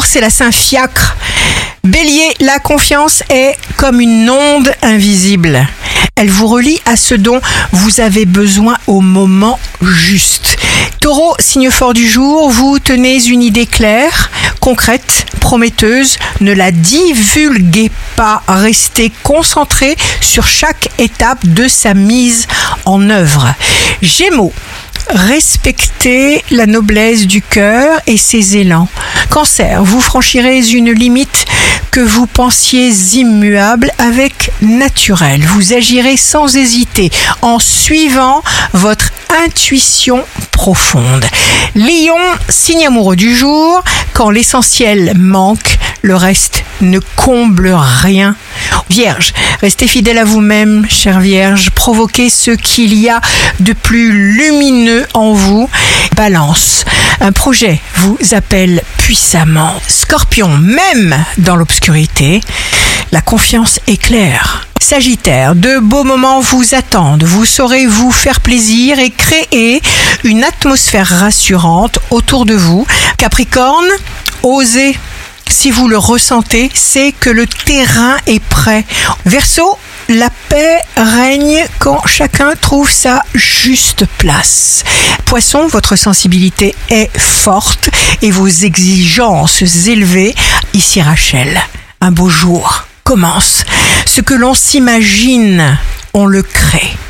c'est la Saint-Fiacre. Bélier, la confiance est comme une onde invisible. Elle vous relie à ce dont vous avez besoin au moment juste. Taureau, signe fort du jour, vous tenez une idée claire, concrète, prometteuse. Ne la divulguez pas, restez concentré sur chaque étape de sa mise en œuvre. Gémeaux, respectez la noblesse du cœur et ses élans. Cancer, vous franchirez une limite que vous pensiez immuable avec naturel. Vous agirez sans hésiter en suivant votre intuition profonde. Lion, signe amoureux du jour, quand l'essentiel manque, le reste ne comble rien. Vierge, restez fidèle à vous-même, chère Vierge, provoquez ce qu'il y a de plus lumineux en vous. Balance, un projet vous appelle puissamment. Scorpion, même dans l'obscurité, la confiance est claire. Sagittaire, de beaux moments vous attendent. Vous saurez vous faire plaisir et créer une atmosphère rassurante autour de vous. Capricorne, osez. Si vous le ressentez, c'est que le terrain est prêt. Verseau, la paix règne quand chacun trouve sa juste place. Poisson, votre sensibilité est forte et vos exigences élevées. Ici Rachel, un beau jour commence. Ce que l'on s'imagine, on le crée.